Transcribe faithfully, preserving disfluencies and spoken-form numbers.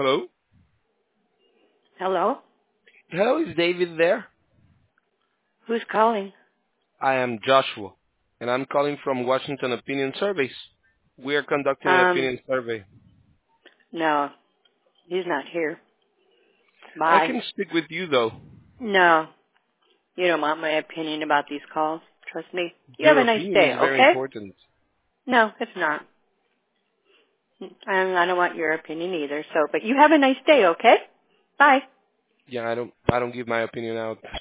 Hello? Hello? Hello, is David there? Who's calling? I am Joshua, and I'm calling from Washington Opinion Surveys. We are conducting an Um, opinion survey. no, he's not here. I Bye. can speak with you, though. No, you don't want my opinion about these calls. Trust me. You have Your a nice opinion day, is very okay? important. No, it's not. And I don't want your opinion either, so, but you have a nice day, okay? Bye. Yeah, I don't, I don't give my opinion out.